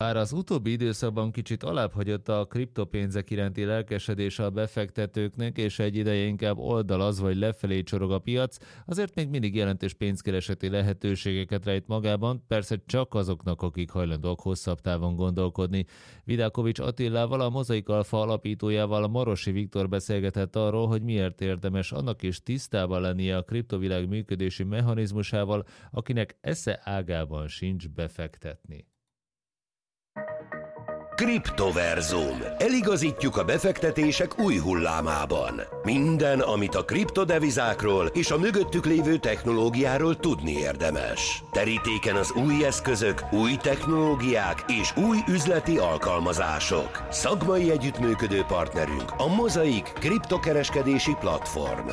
Bár az utóbbi időszakban kicsit alábbhagyott a kriptopénzek iránti lelkesedés a befektetőknek, és egy ideje inkább oldalaz vagy lefelé csorog a piac, azért még mindig jelentős pénzkereseti lehetőségeket rejt magában, persze csak azoknak, akik hajlandók hosszabb távon gondolkodni. Vidákovics Attilával, a Mozaik Alfa alapítójával, Marosi Viktor beszélgetett arról, hogy miért érdemes annak is tisztában lennie a kriptovilág működési mechanizmusával, akinek esze ágában sincs befektetni. Kriptoverzum. Eligazítjuk a befektetések új hullámában. Minden, amit a kriptodevizákról és a mögöttük lévő technológiáról tudni érdemes. Terítéken az új eszközök, új technológiák és új üzleti alkalmazások. Szakmai együttműködő partnerünk a Mozaik kriptokereskedési platform.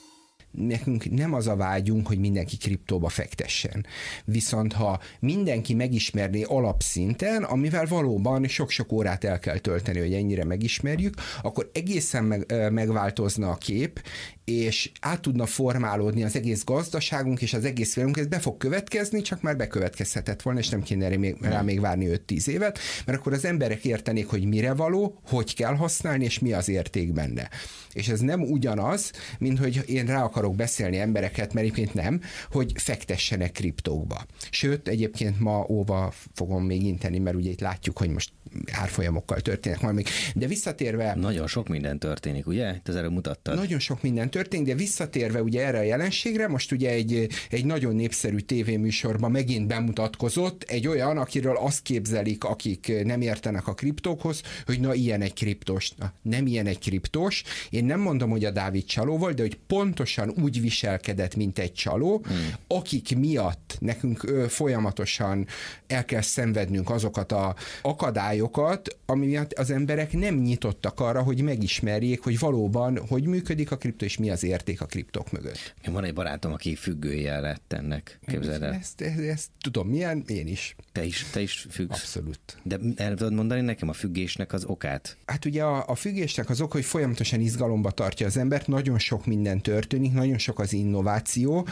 Nekünk nem az a vágyunk, hogy mindenki kriptóba fektessen. Viszont ha mindenki megismerné alapszinten, amivel valóban sok-sok órát el kell tölteni, hogy ennyire megismerjük, akkor egészen megváltozna a kép, és át tudna formálódni az egész gazdaságunk, és az egész világunk, ez be fog következni, csak már bekövetkezhetett volna, és nem kéne rá még várni 5-10 évet, mert akkor az emberek értenék, hogy mire való, hogy kell használni, és mi az érték benne. És ez nem ugyanaz, mint hogy én rá akarok beszélni embereket, mert egyébként nem, hogy fektessenek kriptókba. Sőt, egyébként ma óva fogom még inteni, mert ugye itt látjuk, hogy most árfolyamokkal történnek valamik. De visszatérve... Nagyon sok minden történik, ugye? Te előbb mutattad. Nagyon sok minden történik, de visszatérve ugye erre a jelenségre, most ugye egy nagyon népszerű tévéműsorban megint bemutatkozott egy olyan, akiről azt képzelik, akik nem értenek a kriptókhoz, hogy na ilyen egy kriptos. Na, nem ilyen egy kriptos. Én nem mondom, hogy a Dávid csaló volt, de hogy pontosan úgy viselkedett, mint egy csaló, akik miatt nekünk folyamatosan el kell szenvednünk azokat az akadályokat, ami miatt az emberek nem nyitottak arra, hogy megismerjék, hogy valóban hogy működik a kriptó, és mi az érték a kriptók mögött. Van egy barátom, aki függője lett ennek, képzeld el. Ezt tudom, milyen? Én is. Te is függsz? Abszolút. De el tudod mondani nekem a függésnek az okát? Hát ugye a függésnek az oka, hogy folyamatosan izgalomba tartja az embert, nagyon sok minden történik, nagyon sok az innováció,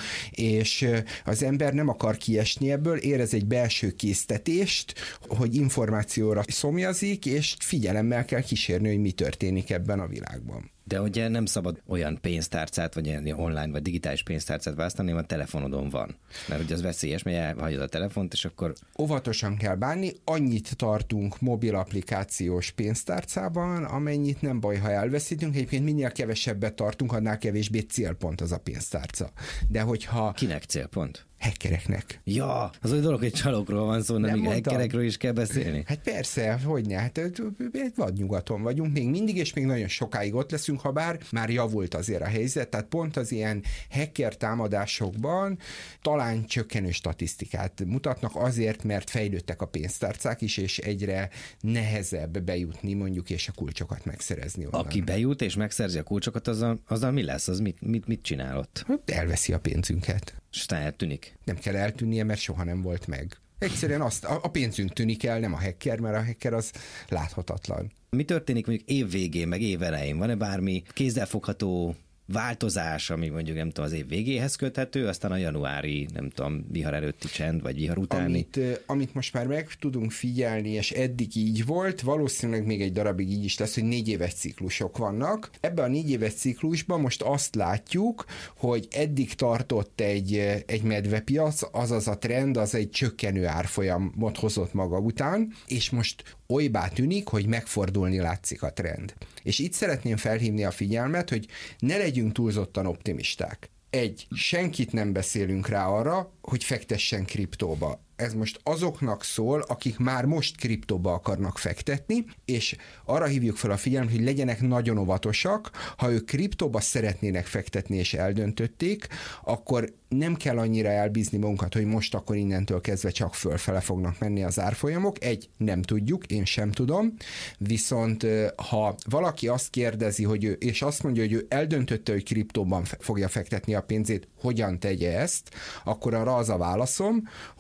és az ember nem akar kiesni ebből, érez egy belső késztetést, hogy információra szomjazik, és figyelemmel kell kísérni, hogy mi történik ebben a világban. De ugye nem szabad olyan pénztárcát, vagy ilyen online, vagy digitális pénztárcát választani, hanem a telefonodon van. Mert ugye az veszélyes, mert elhagyod a telefont, és akkor... Óvatosan kell bánni, annyit tartunk mobil applikációs pénztárcában, amennyit nem baj, ha elveszítünk. Egyébként minél kevesebbet tartunk, annál kevésbé célpont az a pénztárca. De hogyha... Kinek célpont? Hackereknek. Ja, az olyan dolog, hogy csalókról van szó, nem még hackerekről is kell beszélni. Hát persze, hogyne, hát egy vadnyugaton vagyunk még mindig, és még nagyon sokáig ott leszünk, ha bár már javult azért a helyzet, tehát pont az ilyen hacker támadásokban talán csökkenő statisztikát mutatnak azért, mert fejlődtek a pénztárcák is, és egyre nehezebb bejutni mondjuk, és a kulcsokat megszerezni onnan. Aki bejut és megszerzi a kulcsokat, azzal mi lesz? Az mit csinál ott? Elveszi a pénzünket. És aztán eltűnik. Nem kell eltűnnie, mert soha nem volt meg. Egyszerűen a pénzünk tűnik el, nem a hacker, mert a hacker az láthatatlan. Mi történik mondjuk év végén, meg év elején? Van-e bármi kézzelfogható változás, ami mondjuk nem tudom, az év végéhez köthető, aztán a januári, nem tudom, vihar előtti csend, vagy vihar utáni? Amit most már meg tudunk figyelni, és eddig így volt, valószínűleg még egy darabig így is lesz, hogy 4 éves ciklusok vannak. Ebben a 4 éves ciklusban most azt látjuk, hogy eddig tartott egy medvepiac, azaz a trend, az egy csökkenő árfolyamot hozott maga után, és most olybá tűnik, hogy megfordulni látszik a trend. És itt szeretném felhívni a figyelmet, hogy ne legyünk túlzottan optimisták. Senkit nem beszélünk rá arra, hogy fektessen kriptóba. Ez most azoknak szól, akik már most kriptóba akarnak fektetni, és arra hívjuk fel a figyelmet, hogy legyenek nagyon óvatosak. Ha ők kriptóba szeretnének fektetni és eldöntötték, akkor nem kell annyira elbízni magunkat, hogy most akkor innentől kezdve csak fölfele fognak menni az árfolyamok. Nem tudjuk, én sem tudom. Viszont ha valaki azt kérdezi, és azt mondja, hogy ő eldöntötte, hogy kriptóban fogja fektetni a pénzét, hogyan tegye ezt, akkor arra az a válaszom, hogy ossza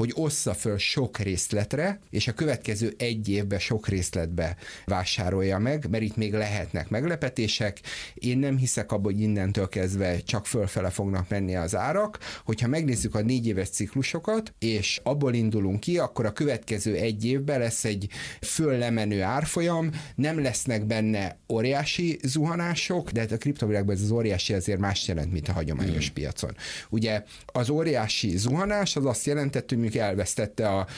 ossza föl sok részletre, és a következő egy évben sok részletbe vásárolja meg, mert itt még lehetnek meglepetések. Én nem hiszek abban, hogy innentől kezdve csak fölfele fognak menni az árak. Hogyha megnézzük a 4 éves ciklusokat, és abból indulunk ki, akkor a következő egy évben lesz egy föllemenő árfolyam, nem lesznek benne óriási zuhanások, de hát a kriptovilágban ez az óriási azért más jelent, mint a hagyományos piacon. Ugye az óriási zuhanás az azt jelentett, hogy mondjuk elvesztette a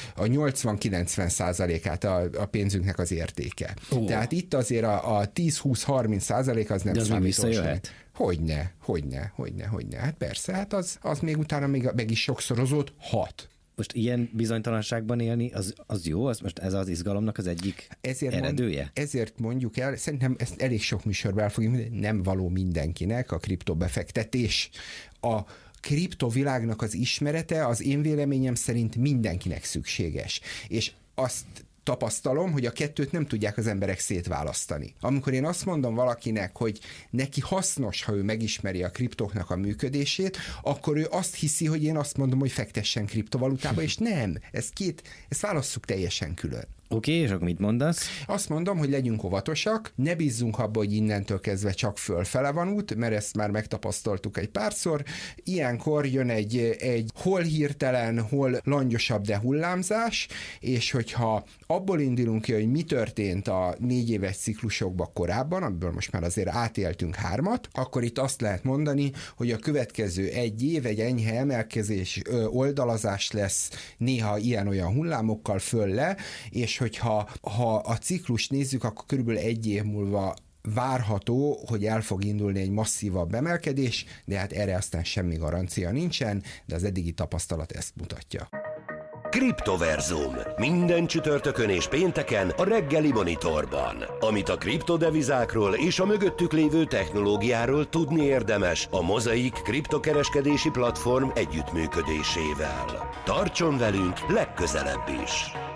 80-90%-át a pénzünknek az értéke. Tehát itt azért a 10-20-30% az nem de az számítós. visszajöhet? Hogyne. Hát persze, hát az még utána meg is sokszorozott 6. Most ilyen bizonytalanságban élni, az jó? Az most ez az izgalomnak az egyik eredője? Ezért mondjuk el, szerintem ezt elég sok műsorban el fogjuk mondani, nem való mindenkinek a kriptobefektetés. A kriptovilágnak az ismerete az én véleményem szerint mindenkinek szükséges. És azt tapasztalom, hogy a kettőt nem tudják az emberek szétválasztani. Amikor én azt mondom valakinek, hogy neki hasznos, ha ő megismeri a kriptoknak a működését, akkor ő azt hiszi, hogy én azt mondom, hogy fektessen kriptovalutába, és nem. Ezt válasszuk teljesen külön. Oké, és akkor mit mondasz? Azt mondom, hogy legyünk óvatosak, ne bízzunk abba, hogy innentől kezdve csak fölfele van út, mert ezt már megtapasztaltuk egy párszor. Ilyenkor jön egy hol hirtelen, hol langyosabb, de hullámzás, és hogyha abból indulunk ki, hogy mi történt a 4 éves ciklusokban korábban, amiből most már azért átéltünk 3-at, akkor itt azt lehet mondani, hogy a következő egy év egy enyhe emelkezés, oldalazás lesz, néha ilyen-olyan hullámokkal föl-le, és hogyha a ciklus nézzük, akkor körülbelül egy év múlva várható, hogy el fog indulni egy masszívabb emelkedés, de hát erre aztán semmi garancia nincsen, de az eddigi tapasztalat ezt mutatja. Kriptoverzum. Minden csütörtökön és pénteken a reggeli monitorban. Amit a kriptodevizákról és a mögöttük lévő technológiáról tudni érdemes a Mozaik kriptokereskedési platform együttműködésével. Tartson velünk legközelebb is!